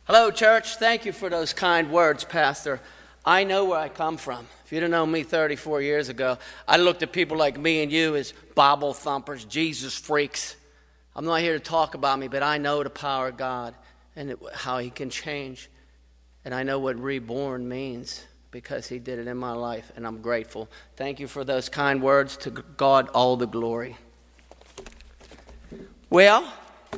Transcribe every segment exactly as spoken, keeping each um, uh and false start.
Hello, church. Thank you for those kind words, Pastor. I know where I come from. If you'd have known me thirty-four years ago, I looked at people like me and you as Bible thumpers, Jesus freaks. I'm not here to talk about me, but I know the power of God and it, how he can change. And I know what reborn means because he did it in my life, and I'm grateful. Thank you for those kind words. To God, all the glory. Well,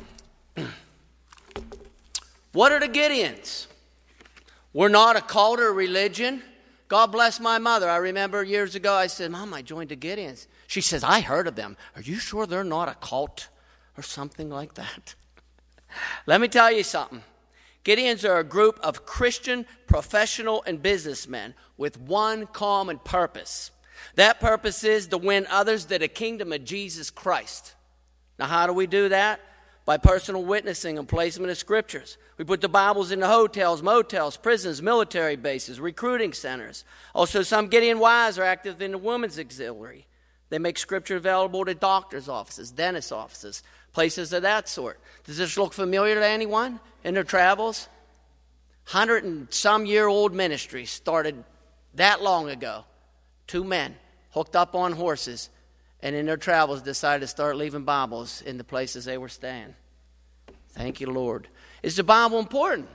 what are the Gideons? We're not a cult or a religion. God bless my mother. I remember years ago I said, Mom, I joined the Gideons. She says, I heard of them. Are you sure they're not a cult or something like that? Let me tell you something. Gideons are a group of Christian professional and businessmen with one common purpose. That purpose is to win others to the kingdom of Jesus Christ. Now, how do we do that? By personal witnessing and placement of scriptures. We put the Bibles in the hotels, motels, prisons, military bases, recruiting centers. Also, some Gideon wives are active in the women's auxiliary. They make scripture available to doctors' offices, dentist offices, places of that sort. Does this look familiar to anyone in their travels? Hundred and some year old ministry started that long ago. Two men hooked up on horses and in their travels decided to start leaving Bibles in the places they were staying. Thank you, Lord. Is the Bible important?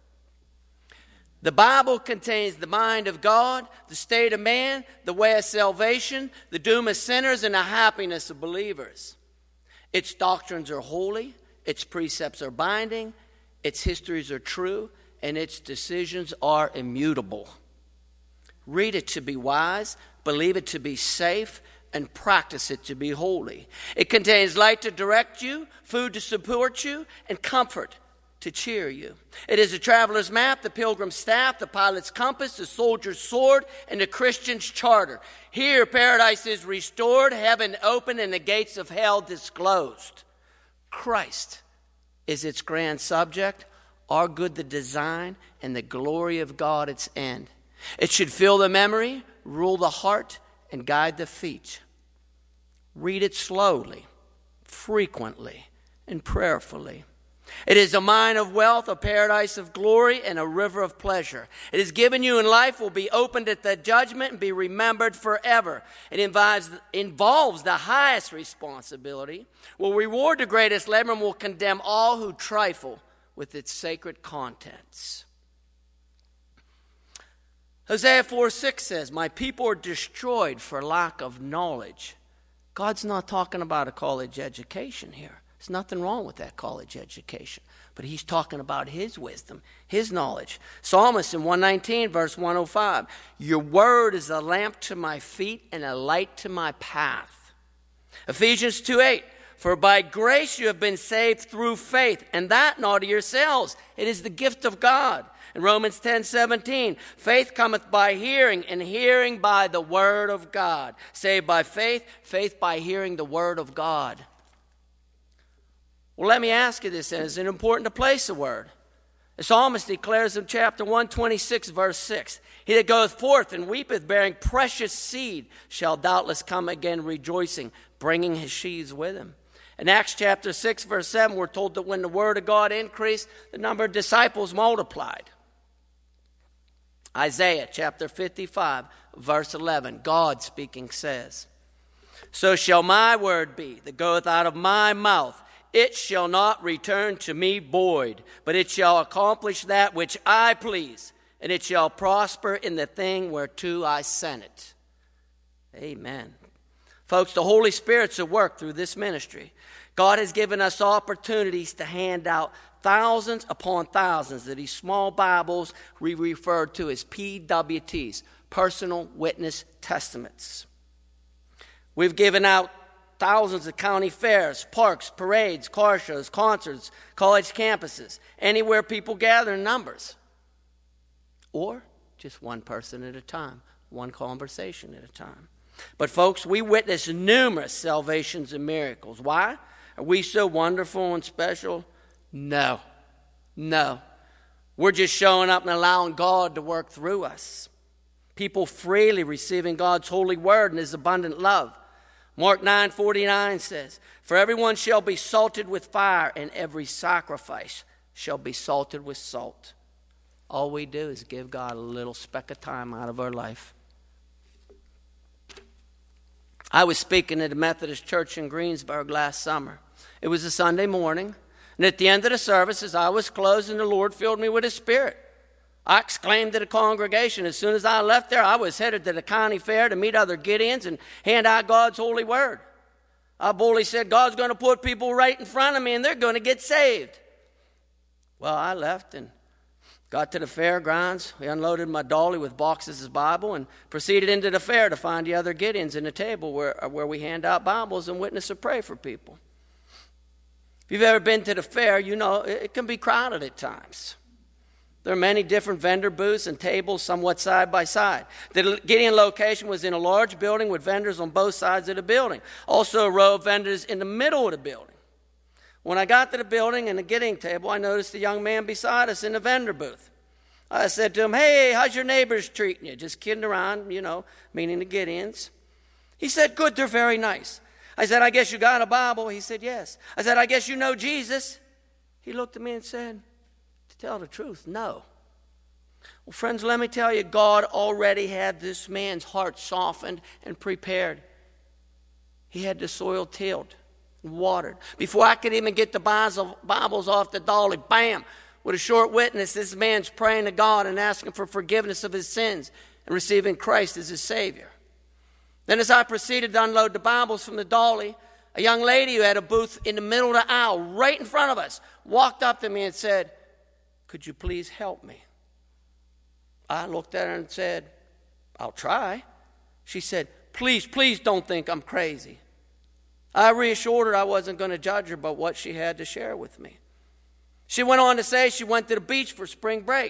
The Bible contains the mind of God, the state of man, the way of salvation, the doom of sinners, and the happiness of believers. Its doctrines are holy, its precepts are binding, its histories are true, and its decisions are immutable. Read it to be wise, believe it to be safe, and practice it to be holy. It contains light to direct you, food to support you, and comfort to cheer you. It is a traveler's map, the pilgrim's staff, the pilot's compass, the soldier's sword, and the Christian's charter. Here, paradise is restored, heaven open, and the gates of hell disclosed. Christ is its grand subject, our good the design, and the glory of God its end. It should fill the memory, rule the heart, and guide the feet. Read it slowly, frequently, and prayerfully. It is a mine of wealth, a paradise of glory, and a river of pleasure. It is given you in life, will be opened at the judgment, and be remembered forever. It involves, involves the highest responsibility, will reward the greatest labor, and will condemn all who trifle with its sacred contents. Hosea four six says, my people are destroyed for lack of knowledge. God's not talking about a college education here. There's nothing wrong with that college education. But he's talking about his wisdom, his knowledge. Psalmist in one nineteen, verse one oh five, your word is a lamp to my feet and a light to my path. Ephesians two eight, for by grace you have been saved through faith, and that not of yourselves. It is the gift of God. In Romans ten seventeen, faith cometh by hearing, and hearing by the word of God. Saved by faith, faith by hearing the word of God. Well, let me ask you this, then. Is it important to place a word? The psalmist declares in chapter one twenty-six, verse six, he that goeth forth and weepeth, bearing precious seed, shall doubtless come again rejoicing, bringing his sheaves with him. In Acts chapter six, verse seven, we're told that when the word of God increased, the number of disciples multiplied. Isaiah chapter fifty-five, verse eleven, God speaking says, so shall my word be that goeth out of my mouth. It shall not return to me void, but it shall accomplish that which I please, and it shall prosper in the thing whereto I sent it. Amen. Folks, the Holy Spirit's at work through this ministry. God has given us opportunities to hand out thousands upon thousands of these small Bibles we refer to as P W Ts, Personal Witness Testaments. We've given out thousands of county fairs, parks, parades, car shows, concerts, college campuses, anywhere people gather in numbers. Or just one person at a time, one conversation at a time. But folks, we witness numerous salvations and miracles. Why? Are we so wonderful and special? No. No. We're just showing up and allowing God to work through us. People freely receiving God's holy word and his abundant love. Mark nine forty-nine says, for everyone shall be salted with fire, and every sacrifice shall be salted with salt. All we do is give God a little speck of time out of our life. I was speaking at a Methodist church in Greensburg last summer. It was a Sunday morning, and at the end of the service, as I was closing, the Lord filled me with His Spirit. I exclaimed to the congregation. As soon as I left there, I was headed to the county fair to meet other Gideons and hand out God's holy word. I boldly said, God's going to put people right in front of me, and they're going to get saved. Well, I left and got to the fairgrounds. We unloaded my dolly with boxes of Bible and proceeded into the fair to find the other Gideons in the table where, where we hand out Bibles and witness or pray for people. If you've ever been to the fair, you know it can be crowded at times. There are many different vendor booths and tables somewhat side by side. The Gideon location was in a large building with vendors on both sides of the building. Also a row of vendors in the middle of the building. When I got to the building and the Gideon table, I noticed the young man beside us in the vendor booth. I said to him, hey, how's your neighbors treating you? Just kidding around, you know, meaning the Gideons. He said, good, they're very nice. I said, I guess you got a Bible? He said, yes. I said, I guess you know Jesus? He looked at me and said, to tell the truth, no. Well, friends, let me tell you, God already had this man's heart softened and prepared. He had the soil tilled and watered. Before I could even get the Bibles off the dolly, bam, with a short witness, this man's praying to God and asking for forgiveness of his sins and receiving Christ as his Savior. Then as I proceeded to unload the Bibles from the dolly, a young lady who had a booth in the middle of the aisle, right in front of us, walked up to me and said, could you please help me? I looked at her and said, I'll try. She said, please, please don't think I'm crazy. I reassured her I wasn't going to judge her by what she had to share with me. She went on to say she went to the beach for spring break.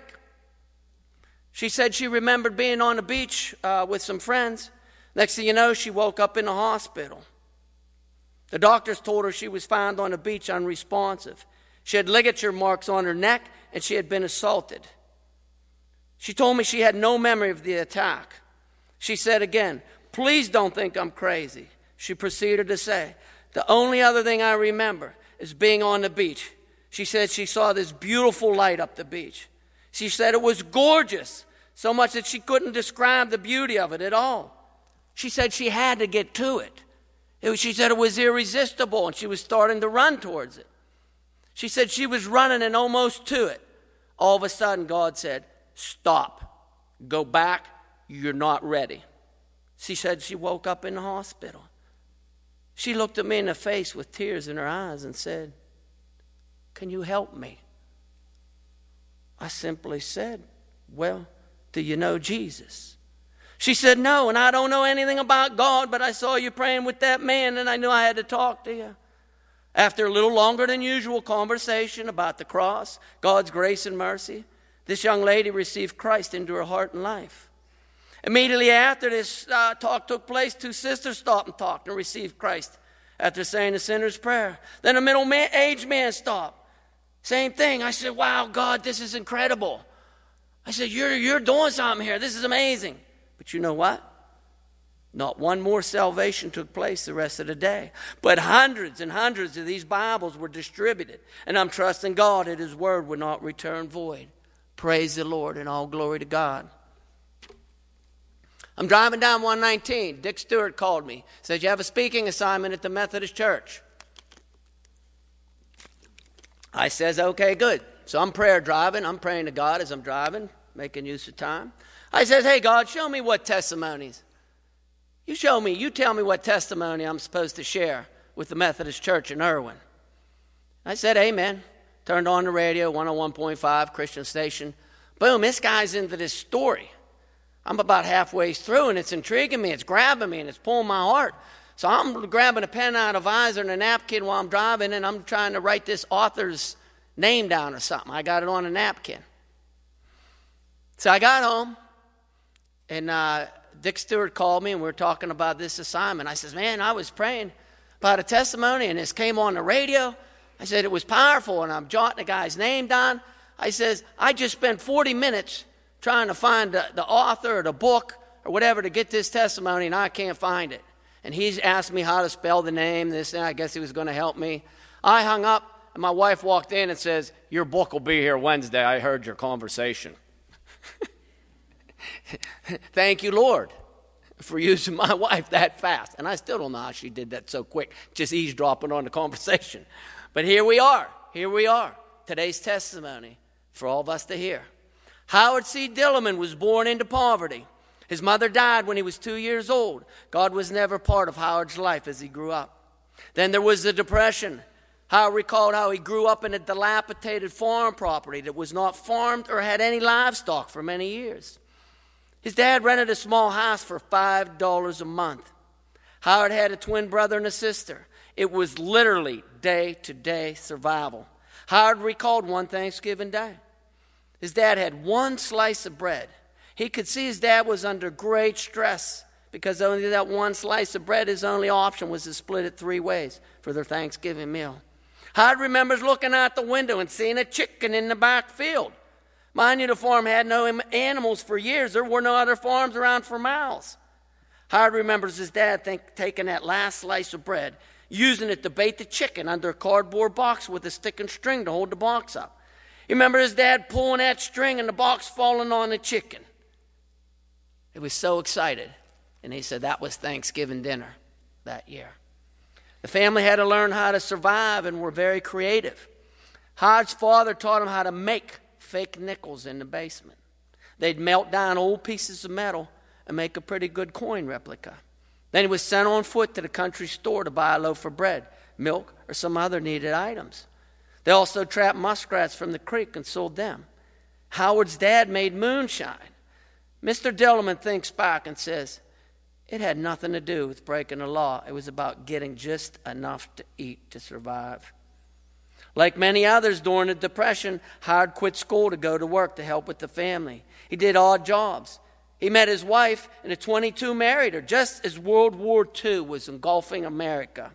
She said she remembered being on the beach uh, with some friends. Next thing you know, she woke up in the hospital. The doctors told her she was found on the beach unresponsive. She had ligature marks on her neck, and she had been assaulted. She told me she had no memory of the attack. She said again, please don't think I'm crazy. She proceeded to say, the only other thing I remember is being on the beach. She said she saw this beautiful light up the beach. She said it was gorgeous, so much that she couldn't describe the beauty of it at all. She said she had to get to it. it was, she said it was irresistible, and she was starting to run towards it. She said she was running and almost to it. All of a sudden, God said, stop. Go back. You're not ready. She said she woke up in the hospital. She looked at me in the face with tears in her eyes and said, can you help me? I simply said, well, do you know Jesus? She said, no, and I don't know anything about God, but I saw you praying with that man, and I knew I had to talk to you. After a little longer than usual conversation about the cross, God's grace and mercy, this young lady received Christ into her heart and life. Immediately after this uh, talk took place, two sisters stopped and talked and received Christ after saying the sinner's prayer. Then a middle-aged man stopped. Same thing. I said, wow, God, this is incredible. I said, you're, you're doing something here. This is amazing. But you know what? Not one more salvation took place the rest of the day. But hundreds and hundreds of these Bibles were distributed. And I'm trusting God that His word would not return void. Praise the Lord and all glory to God. I'm driving down one nineteen. Dick Stewart called me. Said, you have a speaking assignment at the Methodist Church. I says, okay, good. So I'm prayer driving. I'm praying to God as I'm driving, making use of time. I says, hey, God, show me what testimonies. You show me, you tell me what testimony I'm supposed to share with the Methodist Church in Irwin. I said, amen. Turned on the radio, one oh one point five, Christian station. Boom, this guy's into this story. I'm about halfway through, and it's intriguing me. It's grabbing me, and it's pulling my heart. So I'm grabbing a pen out of a visor and a napkin while I'm driving, and I'm trying to write this author's name down or something. I got it on a napkin. So I got home, and uh, Dick Stewart called me, and we were talking about this assignment. I says, man, I was praying about a testimony, and this came on the radio. I said, it was powerful, and I'm jotting the guy's name down. I says, I just spent forty minutes trying to find the, the author or the book or whatever to get this testimony, and I can't find it. And he's asked me how to spell the name, this, and I guess he was going to help me. I hung up, and my wife walked in and says, "Your book will be here Wednesday. I heard your conversation." Thank you, Lord, for using my wife that fast. And I still don't know how she did that so quick, just eavesdropping on the conversation. But here we are. Here we are. Today's testimony for all of us to hear. Howard C. Dillerman was born into poverty. His mother died when he was two years old. God was never part of Howard's life as he grew up. Then there was the Depression. Howard recalled how he grew up in a dilapidated farm property that was not farmed or had any livestock for many years. His dad rented a small house for five dollars a month. Howard had a twin brother and a sister. It was literally day-to-day survival. Howard recalled one Thanksgiving day. His dad had one slice of bread. He could see his dad was under great stress because only that one slice of bread, his only option was to split it three ways for their Thanksgiving meal. Howard remembers looking out the window and seeing a chicken in the back field. Mind you, the farm had no animals for years. There were no other farms around for miles. Howard remembers his dad think, taking that last slice of bread, using it to bait the chicken under a cardboard box with a stick and string to hold the box up. He remembered his dad pulling that string and the box falling on the chicken. He was so excited. And he said that was Thanksgiving dinner that year. The family had to learn how to survive and were very creative. Howard's father taught him how to make fake nickels in the basement. They'd melt down old pieces of metal and make a pretty good coin replica. Then he was sent on foot to the country store to buy a loaf of bread, milk, or some other needed items. They also trapped muskrats from the creek and sold them. Howard's dad made moonshine. Mister Dillerman thinks back and says, it had nothing to do with breaking the law. It was about getting just enough to eat to survive. Like many others during the Depression, Howard quit school to go to work to help with the family. He did odd jobs. He met his wife, and at twenty-two married her, just as World War Two was engulfing America.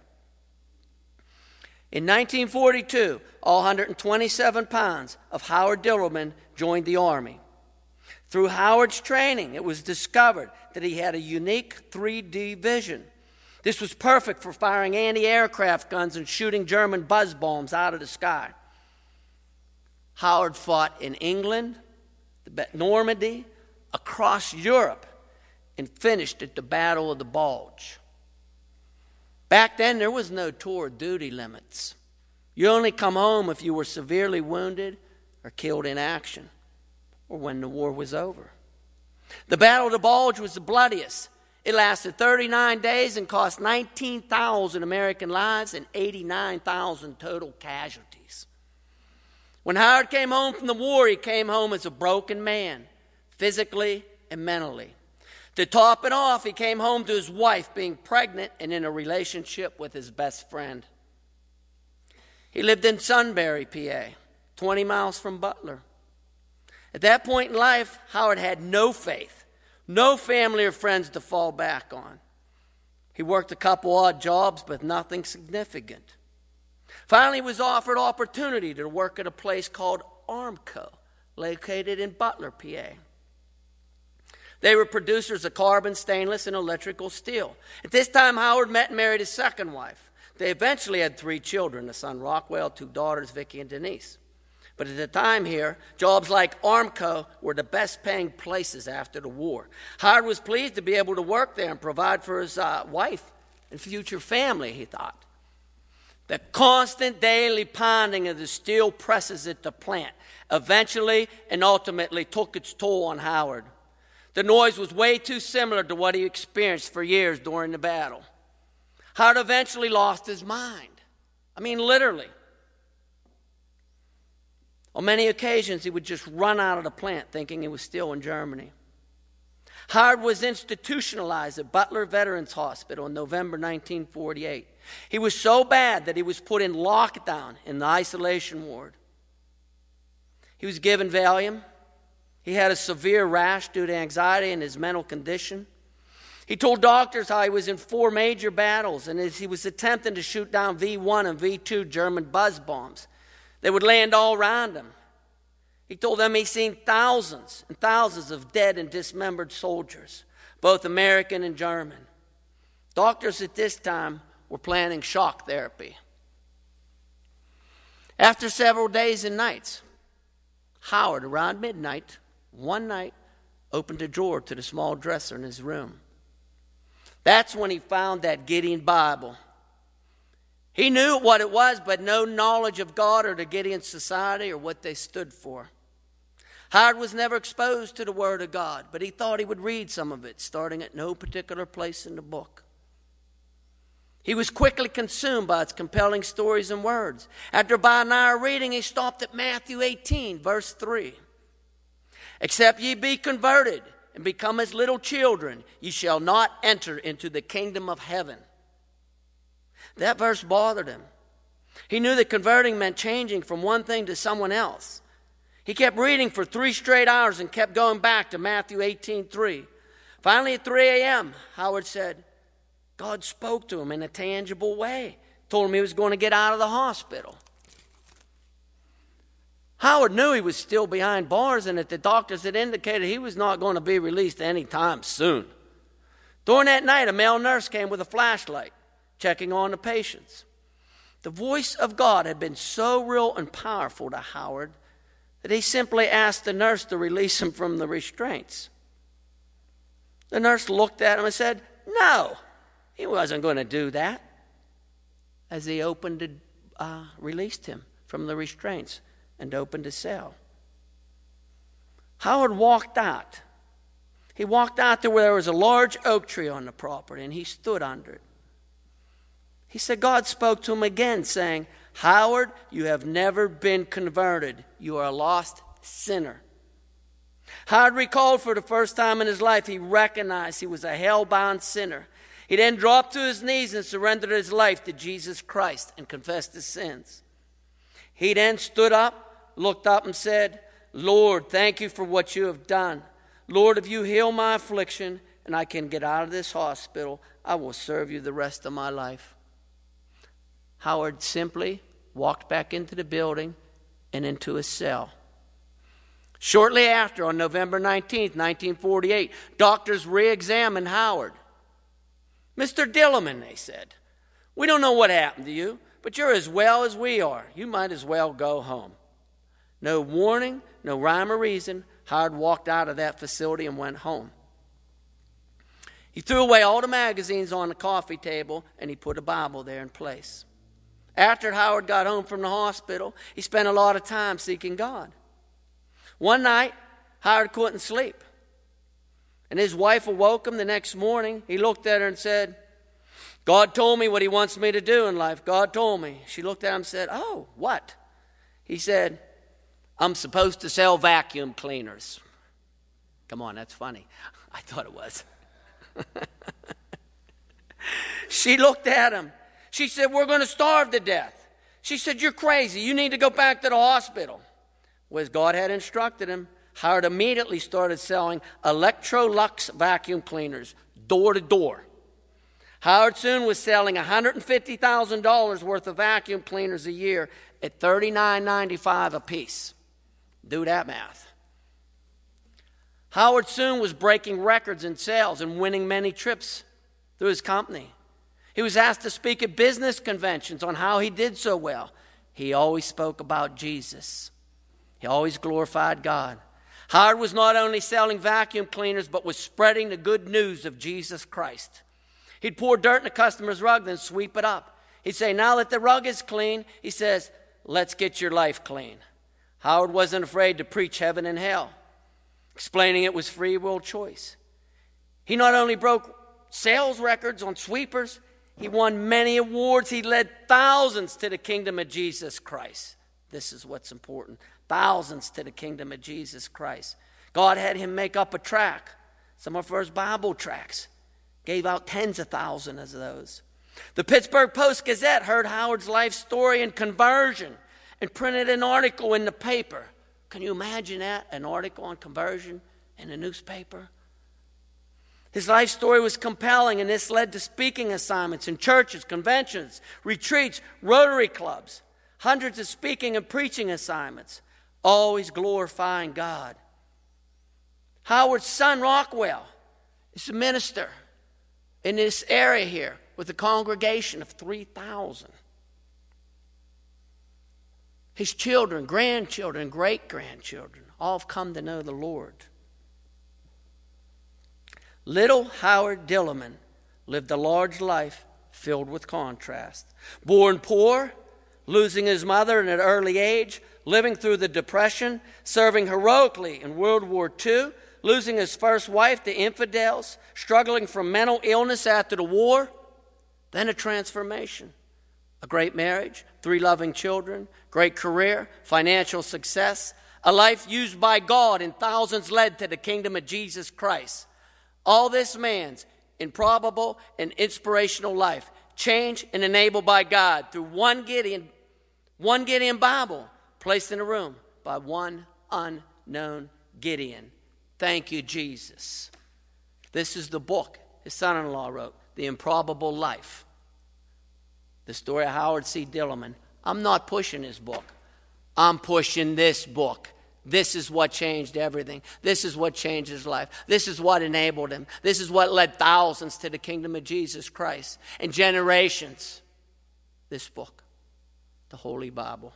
In nineteen forty-two, all one hundred twenty-seven pounds of Howard Dillerman joined the Army. Through Howard's training, it was discovered that he had a unique three D vision. This was perfect for firing anti-aircraft guns and shooting German buzz bombs out of the sky. Howard fought in England, Normandy, across Europe, and finished at the Battle of the Bulge. Back then, there was no tour duty limits. You only come home if you were severely wounded or killed in action, or when the war was over. The Battle of the Bulge was the bloodiest. It lasted thirty-nine days and cost nineteen thousand American lives and eighty-nine thousand total casualties. When Howard came home from the war, he came home as a broken man, physically and mentally. To top it off, he came home to his wife being pregnant and in a relationship with his best friend. He lived in Sunbury, P A, twenty miles from Butler. At that point in life, Howard had no faith, no family or friends to fall back on. He worked a couple odd jobs, but nothing significant. Finally, he was offered opportunity to work at a place called Armco, located in Butler, P A. They were producers of carbon, stainless, and electrical steel. At this time, Howard met and married his second wife. They eventually had three children, a son Rockwell, two daughters, Vicky and Denise. But at the time here, jobs like Armco were the best-paying places after the war. Howard was pleased to be able to work there and provide for his uh, wife and future family, he thought. The constant daily pounding of the steel presses at the plant eventually and ultimately took its toll on Howard. The noise was way too similar to what he experienced for years during the battle. Howard eventually lost his mind. I mean, literally. On many occasions, he would just run out of the plant thinking he was still in Germany. Howard was institutionalized at Butler Veterans Hospital in November nineteen forty-eight. He was so bad that he was put in lockdown in the isolation ward. He was given Valium. He had a severe rash due to anxiety and his mental condition. He told doctors how he was in four major battles and as he was attempting to shoot down V one and V two German buzz bombs. They would land all around him. He told them he'd seen thousands and thousands of dead and dismembered soldiers, both American and German. Doctors at this time were planning shock therapy. After several days and nights, Howard, around midnight, one night, opened a drawer to the small dresser in his room. That's when he found that Gideon Bible. He knew what it was, but no knowledge of God or the Gideon Society or what they stood for. Howard was never exposed to the Word of God, but he thought he would read some of it, starting at no particular place in the book. He was quickly consumed by its compelling stories and words. After about an hour reading, he stopped at Matthew eighteen, verse three. Except ye be converted and become as little children, ye shall not enter into the kingdom of heaven. That verse bothered him. He knew that converting meant changing from one thing to someone else. He kept reading for three straight hours and kept going back to Matthew eighteen three. Finally, at three a.m., Howard said, God spoke to him in a tangible way, told him he was going to get out of the hospital. Howard knew he was still behind bars and that the doctors had indicated he was not going to be released anytime soon. During that night, a male nurse came with a flashlight, checking on the patients. The voice of God had been so real and powerful to Howard that he simply asked the nurse to release him from the restraints. The nurse looked at him and said, no, he wasn't going to do that. As he opened it, uh, released him from the restraints and opened his cell. Howard walked out. He walked out to where there was a large oak tree on the property, and he stood under it. He said God spoke to him again, saying, Howard, you have never been converted. You are a lost sinner. Howard recalled for the first time in his life, he recognized he was a hell-bound sinner. He then dropped to his knees and surrendered his life to Jesus Christ and confessed his sins. He then stood up, looked up and said, Lord, thank you for what you have done. Lord, if you heal my affliction and I can get out of this hospital, I will serve you the rest of my life. Howard simply walked back into the building and into his cell. Shortly after, on November nineteenth, nineteen forty-eight, doctors re-examined Howard. Mister Dillerman, they said, we don't know what happened to you, but you're as well as we are. You might as well go home. No warning, no rhyme or reason, Howard walked out of that facility and went home. He threw away all the magazines on the coffee table and he put a Bible there in place. After Howard got home from the hospital, he spent a lot of time seeking God. One night, Howard couldn't sleep. And his wife awoke him the next morning. He looked at her and said, God told me what he wants me to do in life. God told me. She looked at him and said, oh, what? He said, I'm supposed to sell vacuum cleaners. Come on, that's funny. I thought it was. She looked at him. She said, we're going to starve to death. She said, you're crazy. You need to go back to the hospital. Well, as God had instructed him, Howard immediately started selling Electrolux vacuum cleaners door to door. Howard soon was selling one hundred fifty thousand dollars worth of vacuum cleaners a year at thirty-nine ninety-five a piece. Do that math. Howard soon was breaking records in sales and winning many trips through his company. He was asked to speak at business conventions on how he did so well. He always spoke about Jesus. He always glorified God. Howard was not only selling vacuum cleaners, but was spreading the good news of Jesus Christ. He'd pour dirt in the customer's rug, then sweep it up. He'd say, now that the rug is clean, he says, let's get your life clean. Howard wasn't afraid to preach heaven and hell, explaining it was free will choice. He not only broke sales records on sweepers, he won many awards. He led thousands to the kingdom of Jesus Christ. This is what's important. Thousands to the kingdom of Jesus Christ. God had him make up a track. Some of our first Bible tracts. Gave out tens of thousands of those. The Pittsburgh Post-Gazette heard Howard's life story and conversion and printed an article in the paper. Can you imagine that? An article on conversion in a newspaper? His life story was compelling, and this led to speaking assignments in churches, conventions, retreats, Rotary clubs, hundreds of speaking and preaching assignments, always glorifying God. Howard's son, Rockwell, is a minister in this area here with a congregation of three thousand. His children, grandchildren, great-grandchildren, all have come to know the Lord. Little Howard Dillman lived a large life filled with contrast. Born poor, losing his mother at an early age, living through the Depression, serving heroically in World War Two, losing his first wife to infidels, struggling from mental illness after the war, then a transformation. A great marriage, three loving children, great career, financial success, a life used by God and thousands led to the kingdom of Jesus Christ. All this man's improbable and inspirational life, changed and enabled by God through one Gideon, one Gideon Bible placed in a room by one unknown Gideon. Thank you, Jesus. This is the book his son-in-law wrote, The Improbable Life. The story of Howard C. Dillman. I'm not pushing his book. I'm pushing this book. This is what changed everything. This is what changed his life. This is what enabled him. This is what led thousands to the kingdom of Jesus Christ. And generations. This book. The Holy Bible.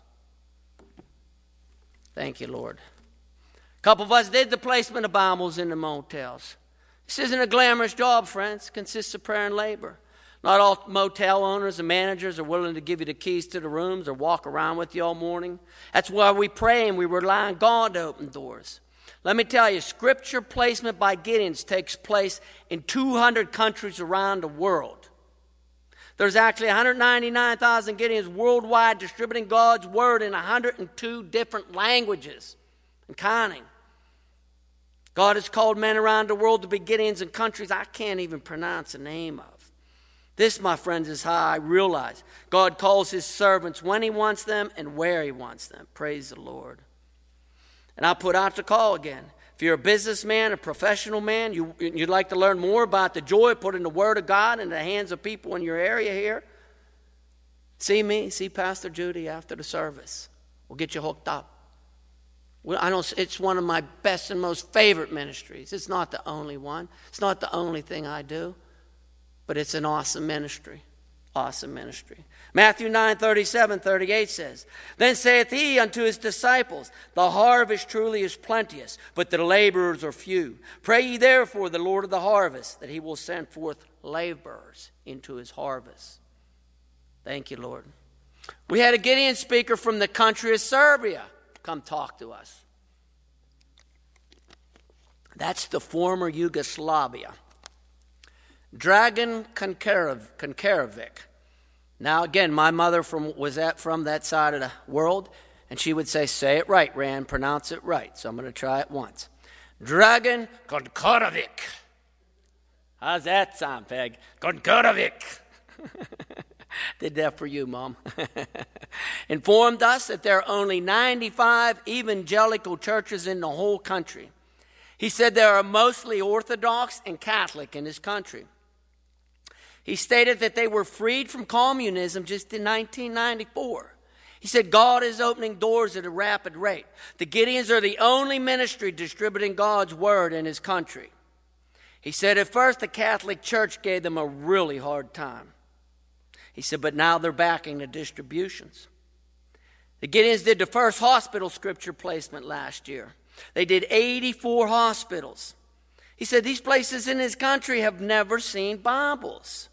Thank you, Lord. A couple of us did the placement of Bibles in the motels. This isn't a glamorous job, friends. It consists of prayer and labor. Not all motel owners and managers are willing to give you the keys to the rooms or walk around with you all morning. That's why we pray and we rely on God to open doors. Let me tell you, scripture placement by Gideons takes place in two hundred countries around the world. There's actually one hundred ninety-nine thousand Gideons worldwide distributing God's word in one hundred two different languages and counting. God has called men around the world to be Gideons in countries I can't even pronounce the name of. This, my friends, is how I realize God calls his servants when he wants them and where he wants them. Praise the Lord. And I'll put out the call again. If you're a businessman, a professional man, you, you'd like to learn more about the joy of putting the word of God in the hands of people in your area here, see me, see Pastor Judy after the service. We'll get you hooked up. Well, I don't, it's one of my best and most favorite ministries. It's not the only one. It's not the only thing I do. But it's an awesome ministry. Awesome ministry. Matthew nine, thirty-seven, thirty-eight says, Then saith he unto his disciples, The harvest truly is plenteous, but the laborers are few. Pray ye therefore the Lord of the harvest, that he will send forth laborers into his harvest. Thank you, Lord. We had a Gideon speaker from the country of Serbia come talk to us. That's the former Yugoslavia. Dragan Kankarevic. Now, again, my mother from was at from that side of the world, and she would say, say it right, Rand, pronounce it right. So I'm going to try it once. Dragan Kankarevic. How's that sound, Peg? Kankarevic. Did that for you, Mom. Informed us that there are only ninety-five evangelical churches in the whole country. He said there are mostly Orthodox and Catholic in his country. He stated that they were freed from communism just in nineteen ninety-four. He said God is opening doors at a rapid rate. The Gideons are the only ministry distributing God's word in his country. He said at first the Catholic Church gave them a really hard time. He said, but now they're backing the distributions. The Gideons did the first hospital scripture placement last year. They did eighty-four hospitals. He said these places in his country have never seen Bibles.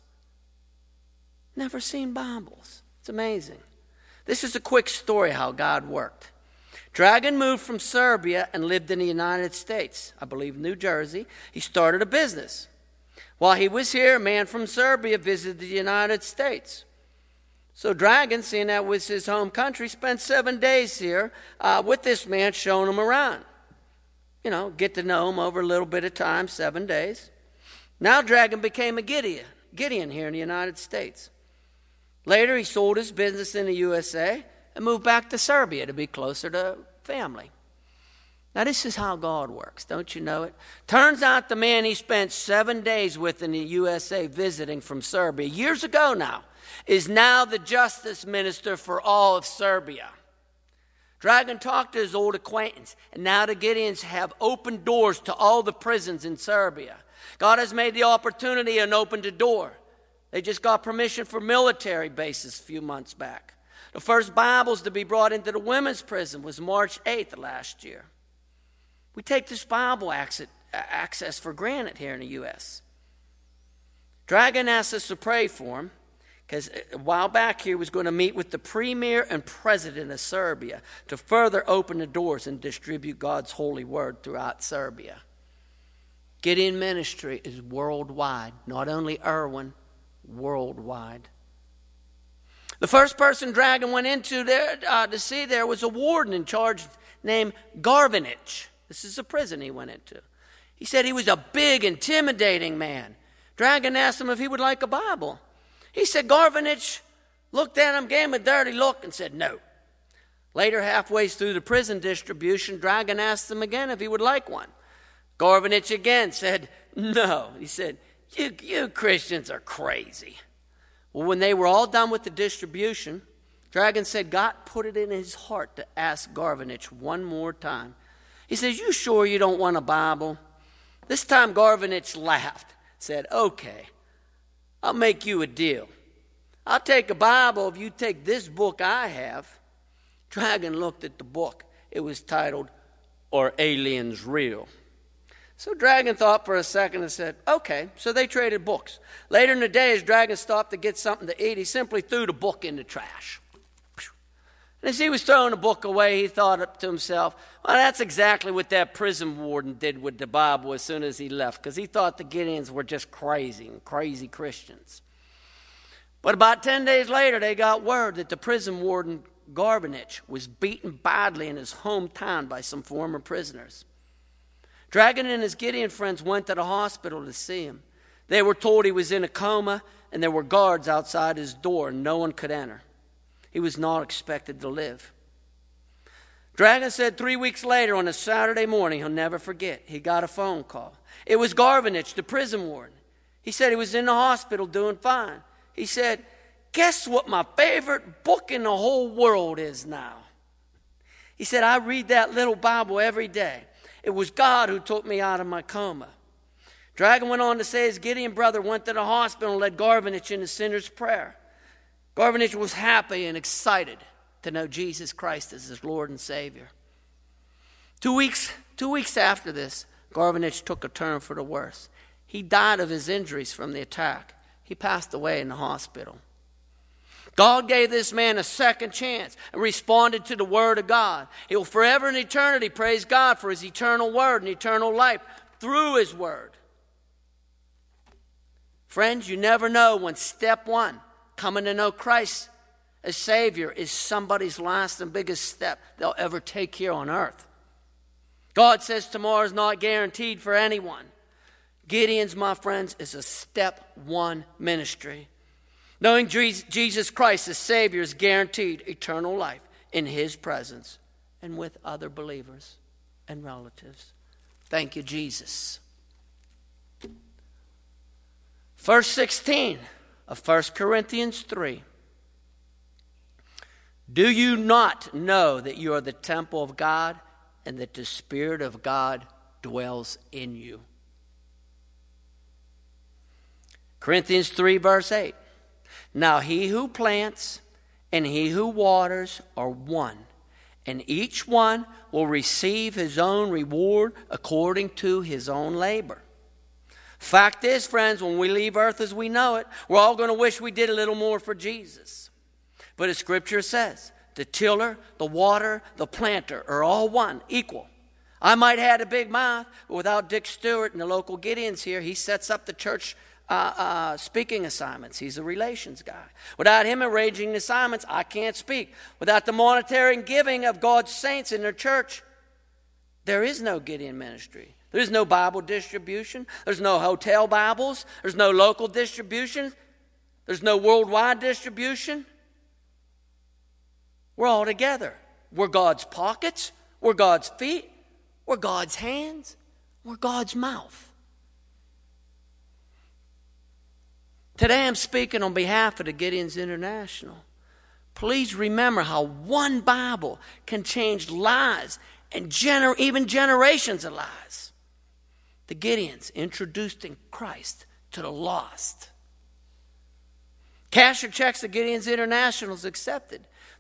Never seen Bibles. It's amazing. This is a quick story how God worked. Dragan moved from Serbia and lived in the United States, I believe New Jersey. He started a business. While he was here, a man from Serbia visited the United States. So Dragan, seeing that was his home country, spent seven days here uh, with this man, showing him around. You know, get to know him over a little bit of time, seven days. Now Dragan became a Gideon, Gideon here in the United States. Later, he sold his business in the U S A and moved back to Serbia to be closer to family. Now, this is how God works. Don't you know it? Turns out the man he spent seven days with in the U S A visiting from Serbia, years ago now, is now the justice minister for all of Serbia. Dragan talked to his old acquaintance, and now the Gideons have opened doors to all the prisons in Serbia. God has made the opportunity and opened the door. They just got permission for military bases a few months back. The first Bibles to be brought into the women's prison was March eighth last year. We take this Bible access for granted here in the U S Dragon asked us to pray for him because a while back he was going to meet with the premier and president of Serbia to further open the doors and distribute God's holy word throughout Serbia. Gideon Ministry is worldwide, not only Irwin, worldwide. The first person Dragon went into there uh, to see there was a warden in charge named Garvanich. This is a prison he went into. He said he was a big, intimidating man. Dragon asked him if he would like a Bible. He said Garvanich looked at him, gave him a dirty look, and said no. Later, halfway through the prison distribution, Dragon asked him again if he would like one. Garvanich again said no. He said, you, you Christians are crazy. Well, when they were all done with the distribution, Dragon said God put it in his heart to ask Garvanich one more time. He says, you sure you don't want a Bible? This time Garvanich laughed, said, okay, I'll make you a deal. I'll take a Bible if you take this book I have. Dragon looked at the book. It was titled, Are Aliens Real? So Dragon thought for a second and said, okay. So they traded books. Later in the day, as Dragon stopped to get something to eat, he simply threw the book in the trash. And as he was throwing the book away, he thought to himself, well, that's exactly what that prison warden did with the Bible as soon as he left, because he thought the Gideons were just crazy and crazy Christians. But about ten days later, they got word that the prison warden, Garvanich, was beaten badly in his hometown by some former prisoners. Dragon and his Gideon friends went to the hospital to see him. They were told he was in a coma, and there were guards outside his door, and no one could enter. He was not expected to live. Dragon said three weeks later on a Saturday morning, he'll never forget, he got a phone call. It was Garvanich, the prison warden. He said he was in the hospital doing fine. He said, guess what my favorite book in the whole world is now? He said, I read that little Bible every day. It was God who took me out of my coma. Dragon went on to say his Gideon brother went to the hospital and led Garvanich in the sinner's prayer. Garvanich was happy and excited to know Jesus Christ as his Lord and Savior. Two weeks, two weeks after this, Garvanich took a turn for the worse. He died of his injuries from the attack. He passed away in the hospital. God gave this man a second chance and responded to the word of God. He will forever in eternity praise God for his eternal word and eternal life through his word. Friends, you never know when step one, coming to know Christ as Savior, is somebody's last and biggest step they'll ever take here on earth. God says tomorrow is not guaranteed for anyone. Gideon's, my friends, is a step one ministry. Knowing Jesus Christ as Savior is guaranteed eternal life in his presence and with other believers and relatives. Thank you, Jesus. Verse sixteen of First Corinthians three. Do you not know that you are the temple of God and that the Spirit of God dwells in you? Corinthians three, verse eight. Now he who plants and he who waters are one, and each one will receive his own reward according to his own labor. Fact is, friends, when we leave earth as we know it, we're all going to wish we did a little more for Jesus. But as Scripture says, the tiller, the water, the planter are all one, equal. I might have had a big mouth, but without Dick Stewart and the local Gideons here, he sets up the church Uh, uh, speaking assignments. He's a relations guy. Without him arranging assignments, I can't speak. Without the monetary giving of God's saints in their church, there is no Gideon ministry. There's no Bible distribution. There's no hotel Bibles. There's no local distribution. There's no worldwide distribution. We're all together. We're God's pockets. We're God's feet. We're God's hands. We're God's mouth. Today I'm speaking on behalf of the Gideons International. Please remember how one Bible can change lives and gener- even generations of lives. The Gideons introduced in Christ to the lost. Cash or checks the Gideons International is accepted.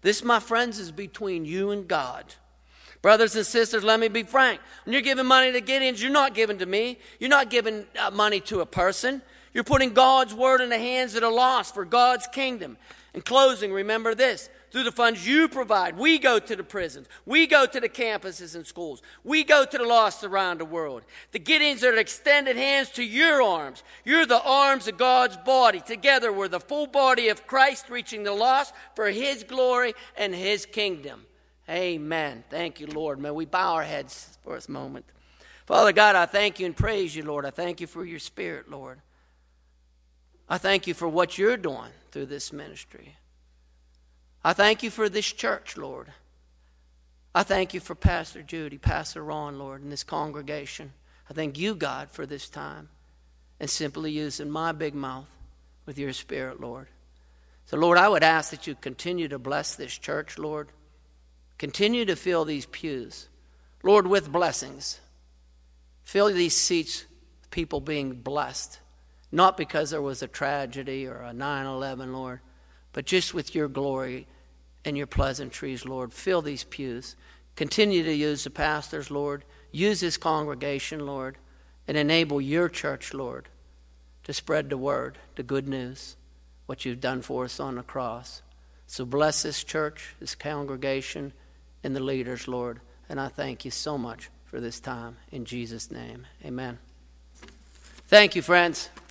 This, my friends, is between you and God. Brothers and sisters, let me be frank. When you're giving money to Gideons, you're not giving to me. You're not giving uh, money to a person. You're putting God's word in the hands that are lost for God's kingdom. In closing, remember this. Through the funds you provide, we go to the prisons. We go to the campuses and schools. We go to the lost around the world. The Gideons are extended hands to your arms. You're the arms of God's body. Together, we're the full body of Christ reaching the lost for his glory and his kingdom. Amen. Thank you, Lord. May we bow our heads for this moment. Father God, I thank you and praise you, Lord. I thank you for your Spirit, Lord. I thank you for what you're doing through this ministry. I thank you for this church, Lord. I thank you for Pastor Judy, Pastor Ron, Lord, and this congregation. I thank you, God, for this time and simply using my big mouth with your Spirit, Lord. So, Lord, I would ask that you continue to bless this church, Lord. Continue to fill these pews, Lord, with blessings. Fill these seats with people being blessed, not because there was a tragedy or a nine eleven, Lord, but just with your glory and your pleasantries, Lord. Fill these pews. Continue to use the pastors, Lord. Use this congregation, Lord, and enable your church, Lord, to spread the word, the good news, what you've done for us on the cross. So bless this church, this congregation, and the leaders, Lord. And I thank you so much for this time. In Jesus' name, amen. Thank you, friends.